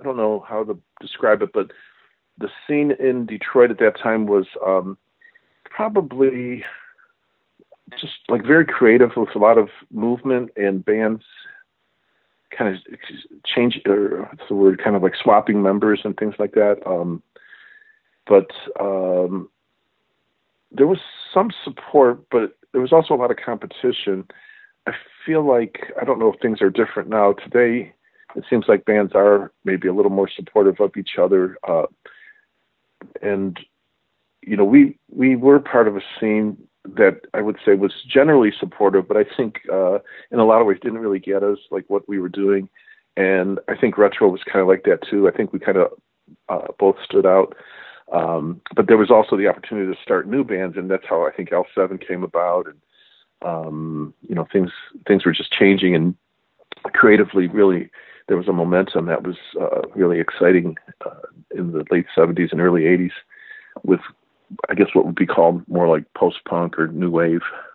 don't know how to describe it, but the scene in Detroit at that time was probably just like very creative with a lot of movement and bands kind of change, or what's the word, kind of like swapping members and things like that. But there was some support, but there was also a lot of competition. I feel like, I don't know if things are different now. Today, it seems like bands are maybe a little more supportive of each other. And, you know, we were part of a scene that I would say was generally supportive, but I think in a lot of ways didn't really get us, like what we were doing. And I think Retro was kind of like that too. I think we kind of both stood out. But there was also the opportunity to start new bands, and that's how I think L7 came about. And, you know, things were just changing, and creatively, really, there was a momentum that was really exciting in the late 70s and early 80s with, I guess, what would be called more like post-punk or new wave.